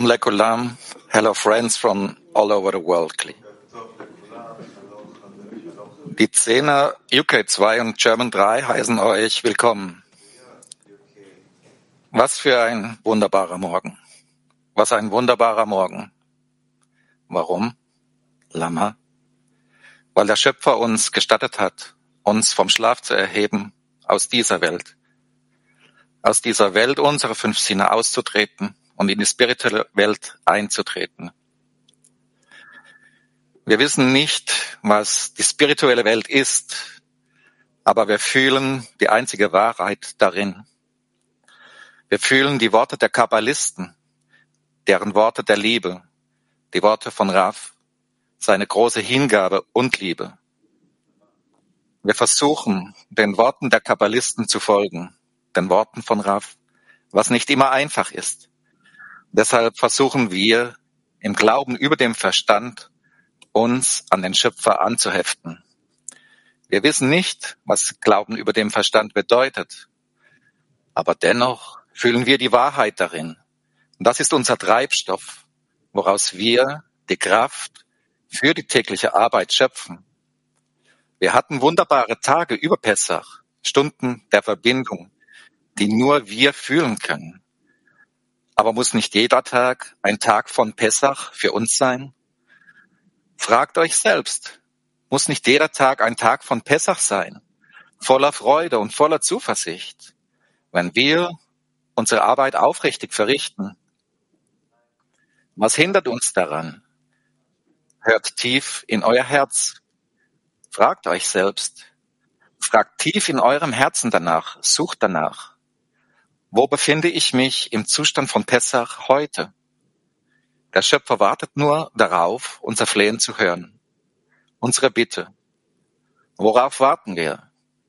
Shalom Lekulam. Hello friends from all over the world. Die Zehner UK 2 und German 3 heißen euch willkommen. Was für ein wunderbarer Morgen. Was ein wunderbarer Morgen. Warum? Lama. Weil der Schöpfer uns gestattet hat, uns vom Schlaf zu erheben aus dieser Welt. Aus dieser Welt unserer 5 Sinne auszutreten und in die spirituelle Welt einzutreten. Wir wissen nicht, was die spirituelle Welt ist, aber wir fühlen die einzige Wahrheit darin. Wir fühlen die Worte der Kabbalisten, deren Worte der Liebe, die Worte von Rav, seine große Hingabe und Liebe. Wir versuchen, den Worten der Kabbalisten zu folgen, den Worten von Rav, was nicht immer einfach ist. Deshalb versuchen wir, im Glauben über dem Verstand, uns an den Schöpfer anzuheften. Wir wissen nicht, was Glauben über dem Verstand bedeutet, aber dennoch fühlen wir die Wahrheit darin. Und das ist unser Treibstoff, woraus wir die Kraft für die tägliche Arbeit schöpfen. Wir hatten wunderbare Tage über Pessach, Stunden der Verbindung, die nur wir fühlen können. Aber muss nicht jeder Tag ein Tag von Pessach für uns sein? Fragt euch selbst, muss nicht jeder Tag ein Tag von Pessach sein, voller Freude und voller Zuversicht, wenn wir unsere Arbeit aufrichtig verrichten? Was hindert uns daran? Hört tief in euer Herz. Fragt euch selbst. Fragt tief in eurem Herzen danach, sucht danach. Wo befinde ich mich im Zustand von Pessach heute? Der Schöpfer wartet nur darauf, unser Flehen zu hören. Unsere Bitte. Worauf warten wir?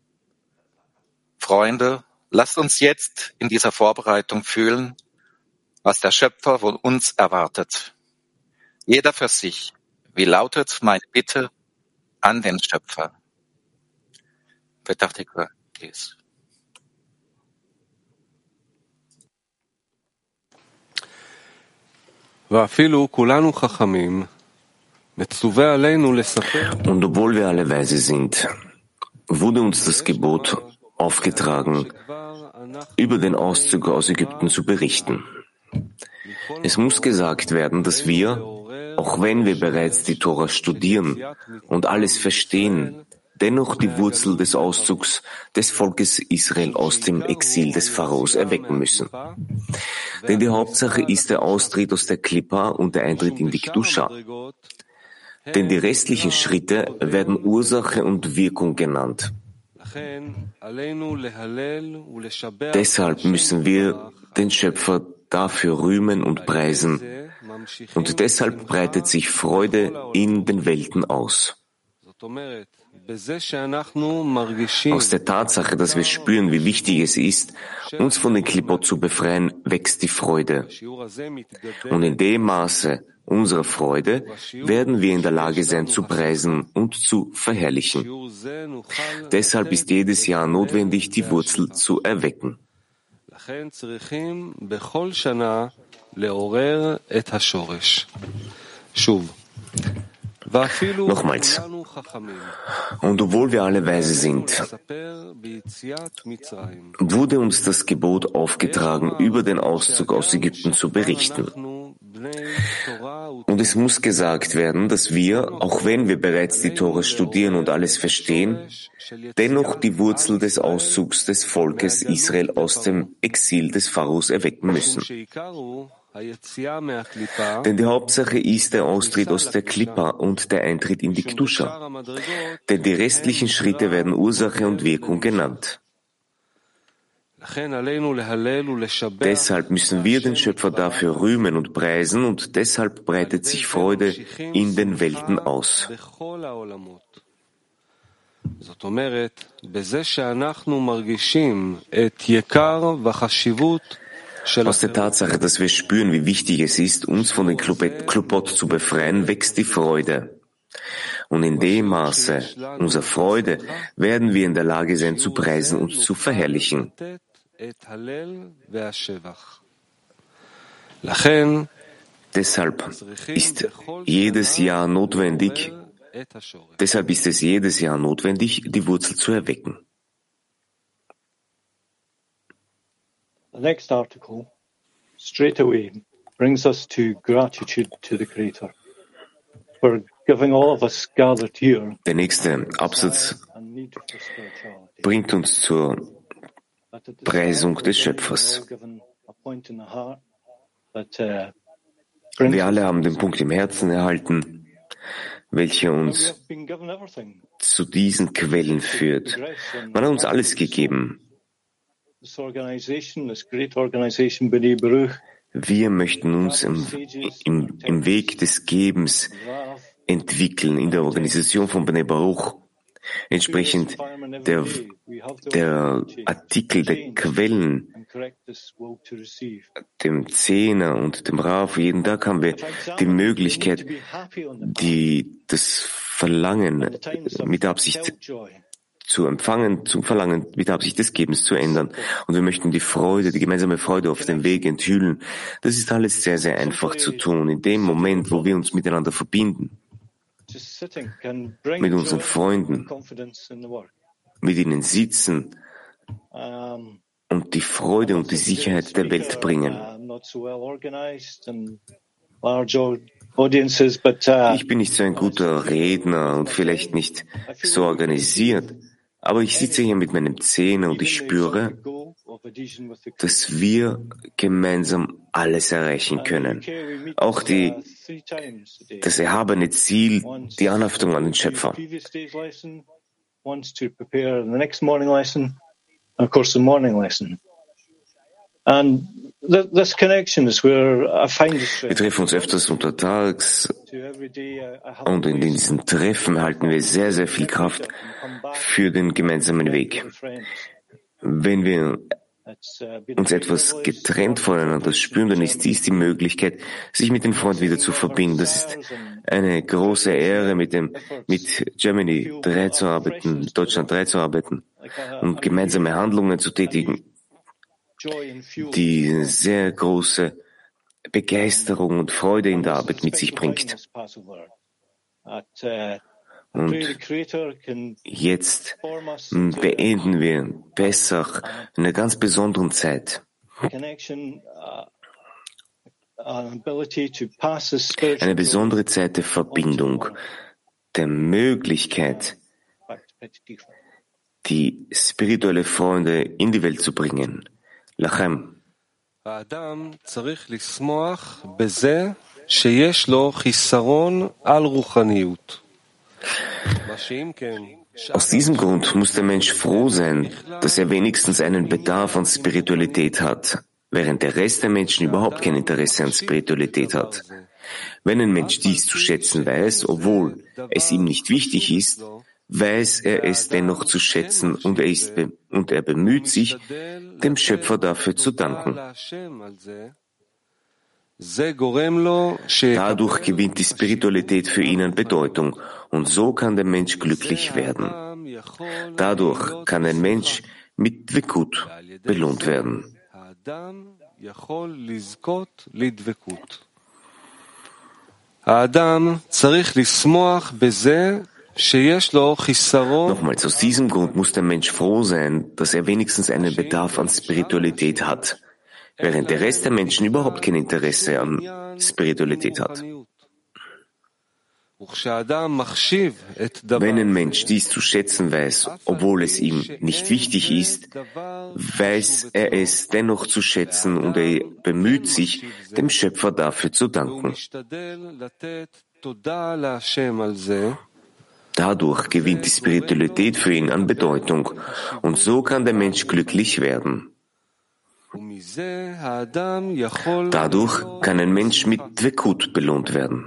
Freunde, lasst uns jetzt in dieser Vorbereitung fühlen, was der Schöpfer von uns erwartet. Jeder für sich. Wie lautet meine Bitte an den Schöpfer? Petach Tikva, please. Und obwohl wir alle weise sind, wurde uns das Gebot aufgetragen, über den Auszug aus Ägypten zu berichten. Es muss gesagt werden, dass wir, auch wenn wir bereits die Tora studieren und alles verstehen, dennoch die Wurzel des Auszugs des Volkes Israel aus dem Exil des Pharaos erwecken müssen. Denn die Hauptsache ist der Austritt aus der Klippa und der Eintritt in die Kedusha. Denn die restlichen Schritte werden Ursache und Wirkung genannt. Deshalb müssen wir den Schöpfer dafür rühmen und preisen, und deshalb breitet sich Freude in den Welten aus. Aus der Tatsache, dass wir spüren, wie wichtig es ist, uns von den Klippot zu befreien, wächst die Freude. Und in dem Maße unserer Freude werden wir in der Lage sein, zu preisen und zu verherrlichen. Deshalb ist jedes Jahr notwendig, die Wurzel zu erwecken. Nochmals. Und obwohl wir alle weise sind, wurde uns das Gebot aufgetragen, über den Auszug aus Ägypten zu berichten. Und es muss gesagt werden, dass wir, auch wenn wir bereits die Tora studieren und alles verstehen, dennoch die Wurzel des Auszugs des Volkes Israel aus dem Exil des Pharaos erwecken müssen. Denn die Hauptsache ist der Austritt aus der Klippa und der Eintritt in die Kedusha. Denn die restlichen Schritte werden Ursache und Wirkung genannt. Deshalb müssen wir den Schöpfer dafür rühmen und preisen, und deshalb breitet sich Freude in den Welten aus. Aus der Tatsache, dass wir spüren, wie wichtig es ist, uns von den Klupot zu befreien, wächst die Freude. Und in dem Maße unserer Freude werden wir in der Lage sein, zu preisen und zu verherrlichen. Deshalb ist jedes Jahr notwendig, die Wurzel zu erwecken. The next article straight away brings us to gratitude to the Creator for giving all of us gathered here Der nächste Absatz a need for spirituality. bringt uns zur That at the Preisung start, des we're Schöpfers. all given a point in the heart that brings Wir alle us haben den Punkt im Herzen erhalten, welcher and we uns have been given everything. zu diesen Quellen führt. Man hat uns alles gegeben. This organization, this great organization, B'nai Baruch, Wir möchten uns im Weg des Gebens Rav, entwickeln, in der Organisation von Bnei Baruch, entsprechend der Artikel der Quellen, and correct this will to receive. dem Zehner und dem Rav. Jeden Tag haben wir die Möglichkeit, das Verlangen mit Absicht zu empfangen, zum Verlangen mit Absicht des Gebens zu ändern. Und wir möchten die gemeinsame Freude auf dem Weg enthüllen. Das ist alles sehr, sehr einfach zu tun. In dem Moment, wo wir uns miteinander verbinden, mit unseren Freunden, mit ihnen sitzen und die Freude und die Sicherheit der Welt bringen. Ich bin nicht so ein guter Redner und vielleicht nicht so organisiert, aber ich sitze hier mit meinem Zehner und ich spüre, dass wir gemeinsam alles erreichen können. Auch das erhabene Ziel, die Anhaftung an den Schöpfer. Wir treffen uns öfters untertags und in diesen Treffen erhalten wir sehr, sehr viel Kraft für den gemeinsamen Weg. Wenn wir uns etwas getrennt voneinander spüren, dann ist dies die Möglichkeit, sich mit den Freunden wieder zu verbinden. Das ist eine große Ehre, mit Germany 3 zu arbeiten, mit Deutschland 3 zu arbeiten und gemeinsame Handlungen zu tätigen, die sehr große Begeisterung und Freude in der Arbeit mit sich bringt. Und jetzt beenden wir Pessach in einer ganz besonderen Zeit. Eine besondere Zeit der Verbindung, der Möglichkeit, die spirituelle Freunde in die Welt zu bringen. Lachem. האדם צריך לשמוח בזה שיש לו חיסרון על רוחניות. Aus diesem Grund muss der Mensch froh sein, dass er wenigstens einen Bedarf an Spiritualität hat, während der Rest der Menschen überhaupt kein Interesse an Spiritualität hat. Wenn ein Mensch dies zu schätzen weiß, obwohl es ihm nicht wichtig ist, weiß er es dennoch zu schätzen und er bemüht sich, dem Schöpfer dafür zu danken. Dadurch gewinnt die Spiritualität für ihn an Bedeutung und so kann der Mensch glücklich werden. Dadurch kann ein Mensch mit Dvekut belohnt werden. Nochmals, aus diesem Grund muss der Mensch froh sein, dass er wenigstens einen Bedarf an Spiritualität hat, während der Rest der Menschen überhaupt kein Interesse an Spiritualität hat. Wenn ein Mensch dies zu schätzen weiß, obwohl es ihm nicht wichtig ist, weiß er es dennoch zu schätzen und er bemüht sich, dem Schöpfer dafür zu danken. Dadurch gewinnt die Spiritualität für ihn an Bedeutung und so kann der Mensch glücklich werden. Dadurch kann ein Mensch mit Dvekut belohnt werden.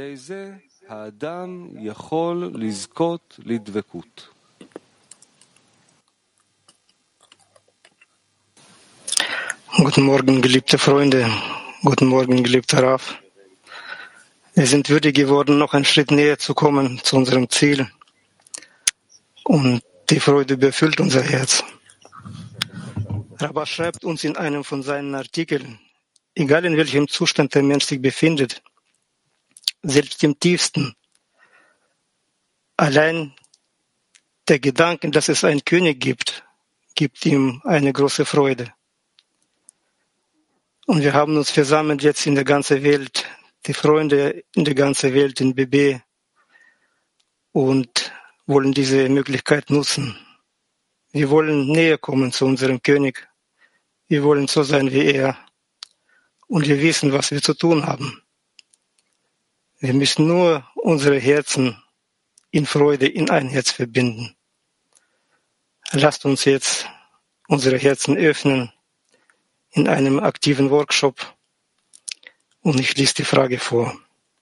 Guten Morgen, geliebte Freunde. Guten Morgen, geliebter Rav. Wir sind würdig geworden, noch einen Schritt näher zu kommen zu unserem Ziel. Und die Freude befüllt unser Herz. Rabbah schreibt uns in einem von seinen Artikeln, egal in welchem Zustand der Mensch sich befindet, selbst im tiefsten, allein der Gedanke, dass es einen König gibt, gibt ihm eine große Freude. Und wir haben uns versammelt jetzt in der ganzen Welt, die Freunde in der ganzen Welt, in BB, und wollen diese Möglichkeit nutzen. Wir wollen näher kommen zu unserem König. Wir wollen so sein wie er. Und wir wissen, was wir zu tun haben. Wir müssen nur unsere Herzen in Freude in ein Herz verbinden. Lasst uns jetzt unsere Herzen öffnen in einem aktiven Workshop. Und ich lese die Frage vor.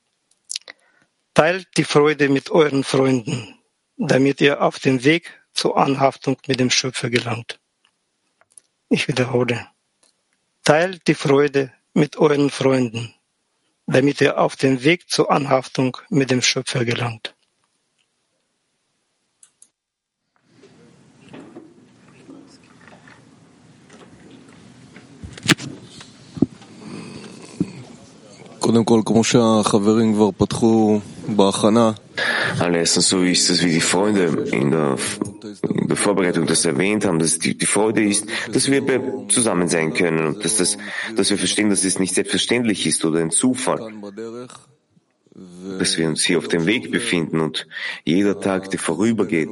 Teilt die Freude mit euren Freunden, damit ihr auf dem Weg zur Anhaftung mit dem Schöpfer gelangt. Ich wiederhole. Teilt die Freude mit euren Freunden, damit ihr auf dem Weg zur Anhaftung mit dem Schöpfer gelangt. Allererstens, so ist es, wie die Freunde in der Vorbereitung das erwähnt haben, dass die Freude ist, dass wir zusammen sein können und dass wir verstehen, dass es nicht selbstverständlich ist oder ein Zufall, dass wir uns hier auf dem Weg befinden und jeder Tag, der vorübergeht,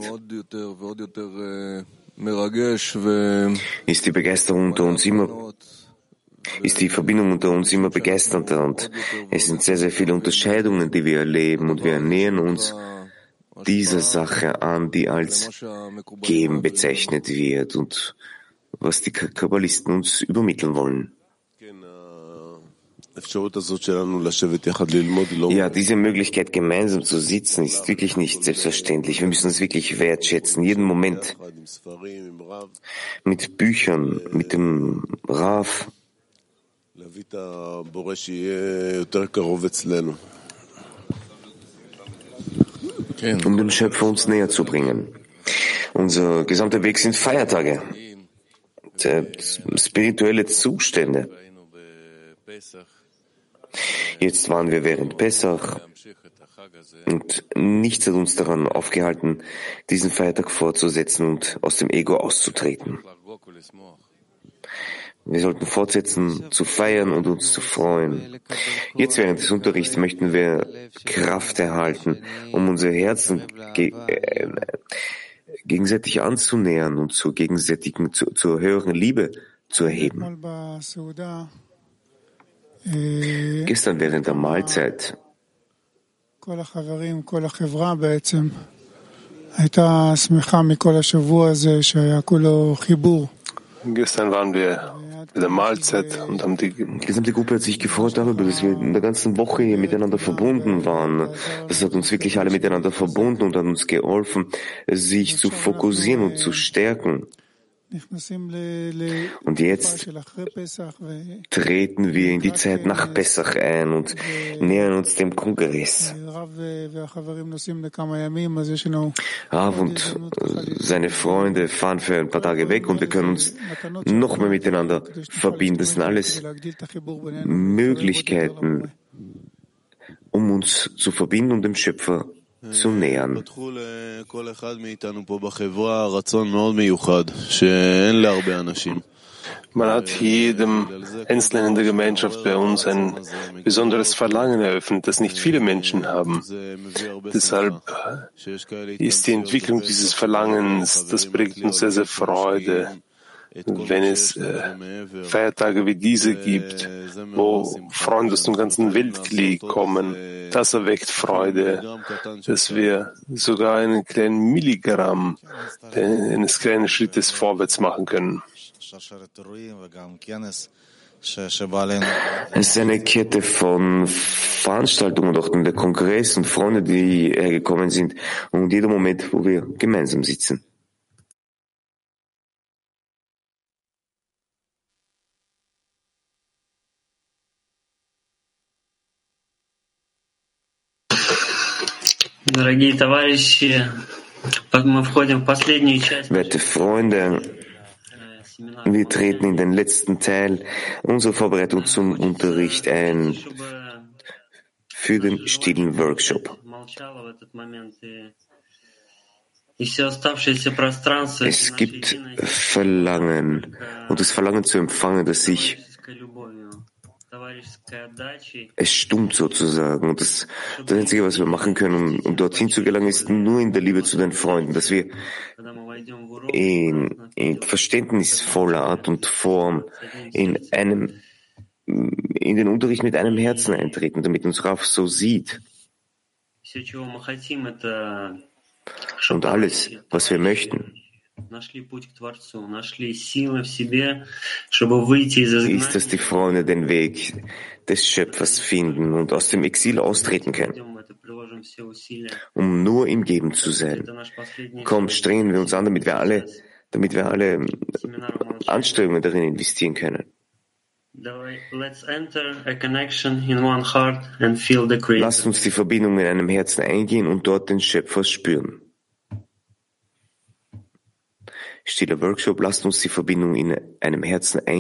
ist die Begeisterung unter uns immer, ist die Verbindung unter uns immer begeisternder und es sind sehr, sehr viele Unterscheidungen, die wir erleben und wir nähern uns dieser Sache an, die als Geben bezeichnet wird und was die Kabbalisten uns übermitteln wollen. Ja, diese Möglichkeit, gemeinsam zu sitzen, ist wirklich nicht selbstverständlich. Wir müssen es wirklich wertschätzen, jeden Moment. Mit Büchern, mit dem Rav. Um den Schöpfer uns näher zu bringen. Unser gesamter Weg sind Feiertage, spirituelle Zustände. Jetzt waren wir während Pessach und nichts hat uns daran aufgehalten, diesen Feiertag fortzusetzen und aus dem Ego auszutreten. Wir sollten fortsetzen zu feiern und uns zu freuen. Jetzt während des Unterrichts möchten wir Kraft erhalten, um unsere Herzen gegenseitig anzunähern und zur höheren Liebe zu erheben. Gestern während der Mahlzeit Gestern waren wir bei der Mahlzeit und haben die gesamte Gruppe hat sich gefreut darüber, dass wir in der ganzen Woche hier miteinander verbunden waren. Das hat uns wirklich alle miteinander verbunden und hat uns geholfen, sich zu fokussieren und zu stärken. Und jetzt treten wir in die Zeit nach Pessach ein und nähern uns dem Kongress. Rav und seine Freunde fahren für ein paar Tage weg und wir können uns noch mehr miteinander verbinden. Das sind alles Möglichkeiten, um uns zu verbinden und dem Schöpfer zu nähern. Man hat jedem Einzelnen in der Gemeinschaft bei uns ein besonderes Verlangen eröffnet, das nicht viele Menschen haben. Deshalb ist die Entwicklung dieses Verlangens, das bringt uns sehr, sehr Freude. Wenn es Feiertage wie diese gibt, wo Freunde aus dem ganzen Weltkrieg kommen, das erweckt Freude, dass wir sogar einen kleinen Milligramm eines kleinen Schrittes vorwärts machen können. Es ist eine Kette von Veranstaltungen, auch in der Kongress und Freunde, die hergekommen sind und jeder Moment, wo wir gemeinsam sitzen. Werte Freunde, Wir treten in den letzten Teil unserer Vorbereitung zum Unterricht ein für den stillen Workshop. Es gibt Verlangen und das Verlangen zu empfangen, das sich es stummt sozusagen. Und das Einzige, was wir machen können, um dorthin zu gelangen, ist nur in der Liebe zu den Freunden, dass wir in verständnisvoller Art und Form in den Unterricht mit einem Herzen eintreten, damit uns Rav so sieht. Und alles, was wir möchten, ist, dass die Freunde den Weg des Schöpfers finden und aus dem Exil austreten können, um nur im Geben zu sein. Komm, strengen wir uns an, damit wir alle Anstrengungen darin investieren können. Lasst uns die Verbindung in einem Herzen eingehen und dort den Schöpfer spüren. Stiller Workshop, lasst uns die Verbindung in einem Herzen eingehen.